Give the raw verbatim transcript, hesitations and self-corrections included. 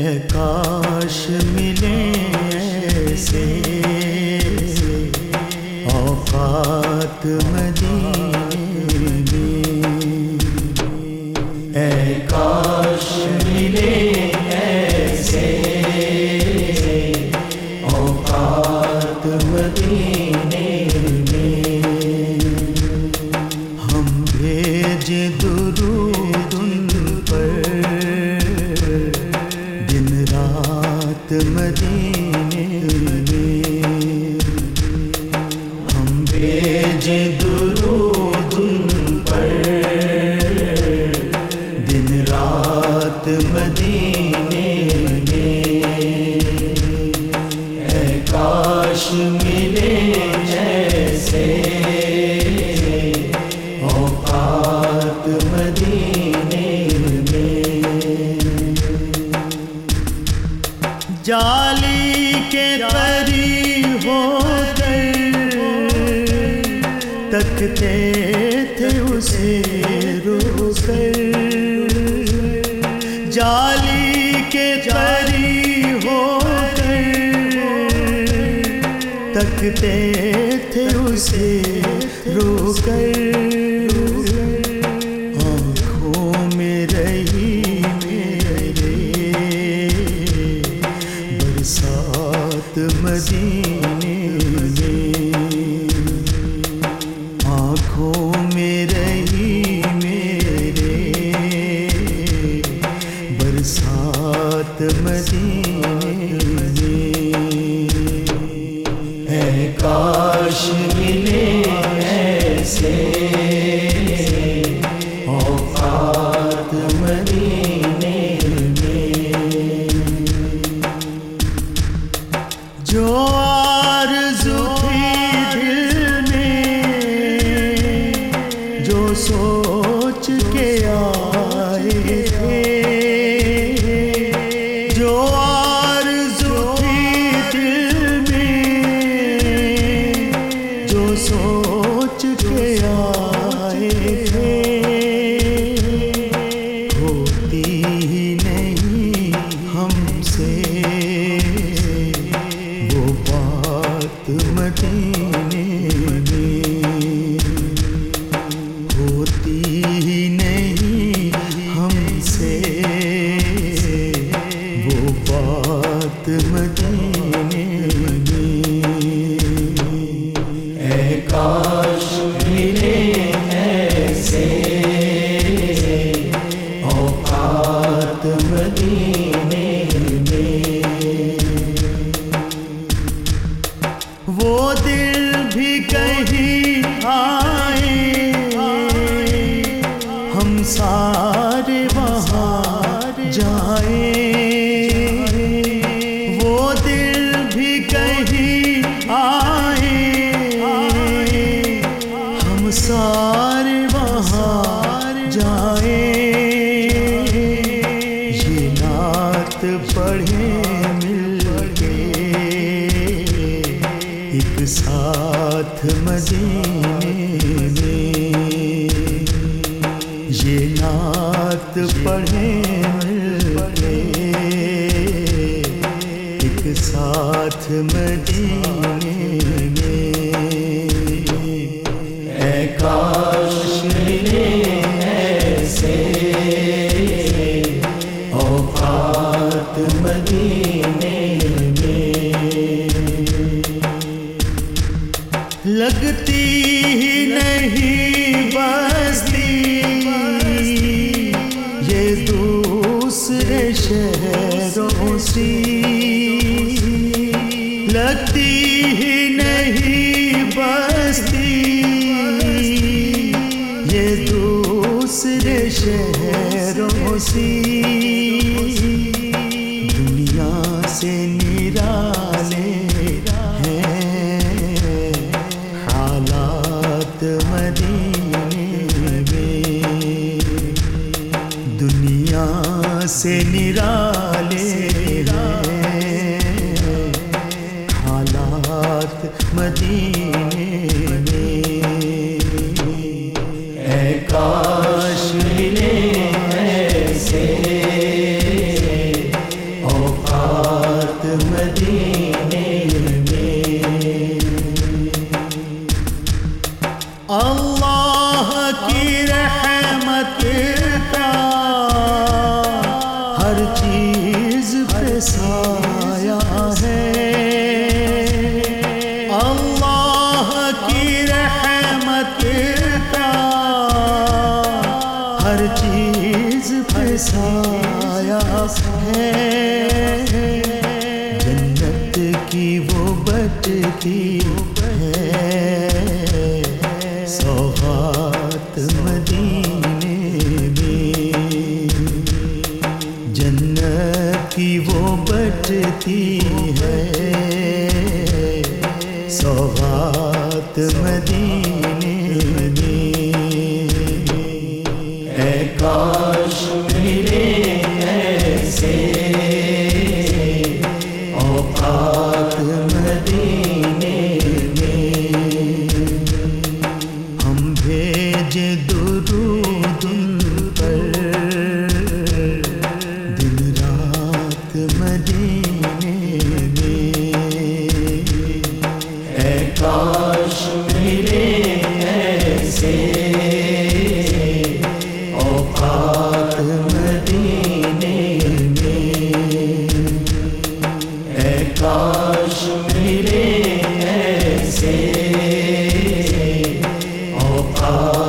اے کاش ملیں ایسے اوقات مدینے میں، اے کاش ملیں ایسے اوقات مدینے میں، ہم بھیجیں درود ان پر دن رات مدینے میں، ہم بھیجیں درود ان پر دن رات مدینے میں، اے کاش ملیں ایسے اوقات مدینے میں، جالی کے قریب ہو کر تکتے تھے اسے رو کر، جالی کے قریب ہو کر تکتے تھے اسے رو کر، آنکھوں میں رہی میرے برسات مدینے میں، آنکھوں میں رہی میرے برسات مدینے میں، اے کاش ملیں ایسے اوقات مدینے میں، جو آرزو تھی دل میں جو سوچ کے آئے تھے، جو آرزو تھی دل میں جو سوچ کے آئے تھے، ہوتی ہی نہیں ہم سے وہ بات مدینے میں، ہوتی ہی نہیں ہم سے وہ بات مدینے میں، اے کاش ملیں ایسے اوقات مدینے میں، وہ دل بھی کہیں آئے ہم سارے وہاں جائیں، وہ دل بھی کہیں آئے ہم سارے وہاں جائیں، یہ نعت پڑھیں مل کے ایک ساتھ مدینے میں، یہ نعت پڑھیں مل کے ایک ساتھ مدینے میں، اے کاش ملیں ایسے اوقات مدینے میں، لگتی ہی نہیں بستی یہ دوسرے شہروں سی، لگتی ہی نہیں بستی یہ دوسرے شہروں سی، دنیا سے نرالے ہیں حالات مدینے میں، دنیا سے نرالے ہیں حالات مدینے میں، اے کاش ملیں ایسے چیز پہ سایہ ہے، اللہ کی رحمت کا ہر چیز پہ سایہ ہے، جنت کی وہ بچتی ہے سوغات مدینے میں، جنت کی وہ بچتی ہے سوغات مدینے میں، اے کاش ملے ایسے اوقات مدینے میں، ہم بھیجے درود ان پر دن رات مدینے میں، اے کاش ملے ایسے اوقات مدینے میں، اے کاش ملے ایسے اوقات